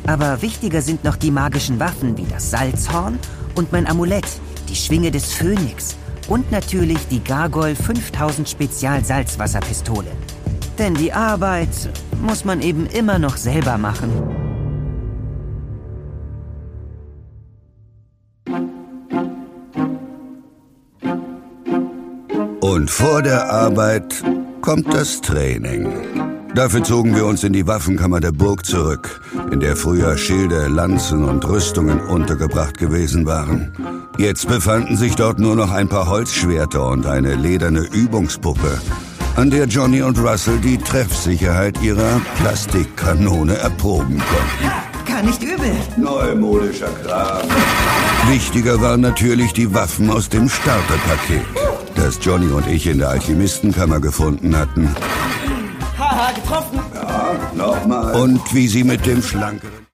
Aber wichtiger sind noch die magischen Waffen wie das Salzhorn und mein Amulett, die Schwinge des Phönix und natürlich die Gargoyle 5000 Spezial-Salzwasserpistole. Denn die Arbeit muss man eben immer noch selber machen. Und vor der Arbeit kommt das Training. Dafür zogen wir uns in die Waffenkammer der Burg zurück, in der früher Schilde, Lanzen und Rüstungen untergebracht gewesen waren. Jetzt befanden sich dort nur noch ein paar Holzschwerter und eine lederne Übungspuppe, an der Johnny und Russell die Treffsicherheit ihrer Plastikkanone erproben konnten. Gar nicht übel. Neumodischer Kram. Wichtiger waren natürlich die Waffen aus dem Starterpaket, das Johnny und ich in der Alchemistenkammer gefunden hatten. Haha, getroffen. Ja, nochmal. Und wie sie mit dem schlankeren